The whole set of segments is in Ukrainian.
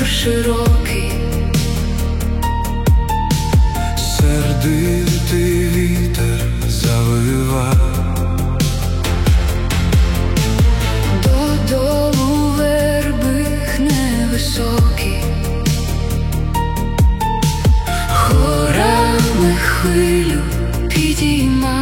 широкий, сердитий вітер завива, додолу верби гне високі, хорами хвилю підійма.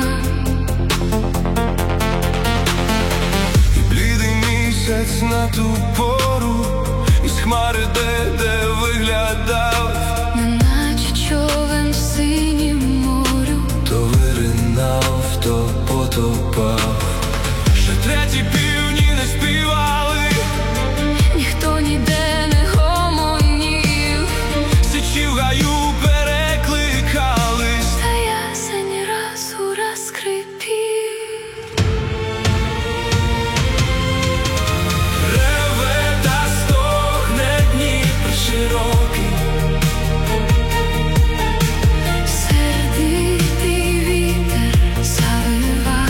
і блідий місяць на ту пору із хмари де виглядав, Неначе човен в синім морю, то виринав, то потопав. Ще треті півні не співали, ніхто ніде не гомонів, січі в гаю перекликались, та ясень раз у раз скрипів. реве та стогне Дніпр широкий, Сердитий вітер завива,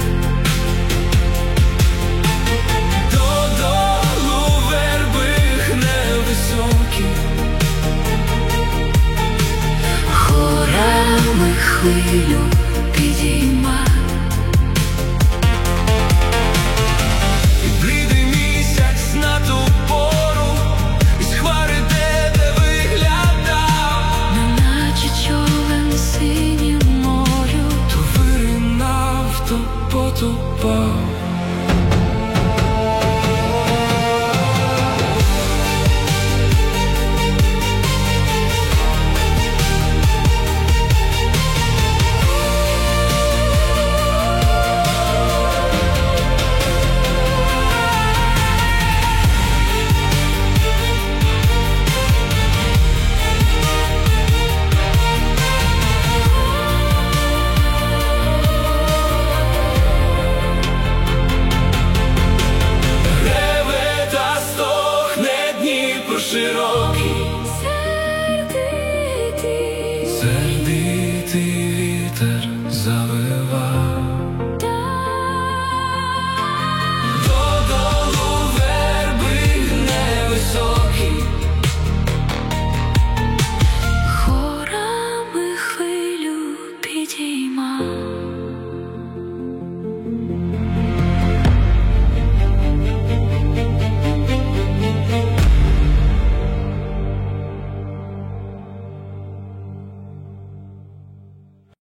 додолу верби гне високі, хорами хвилю підійма.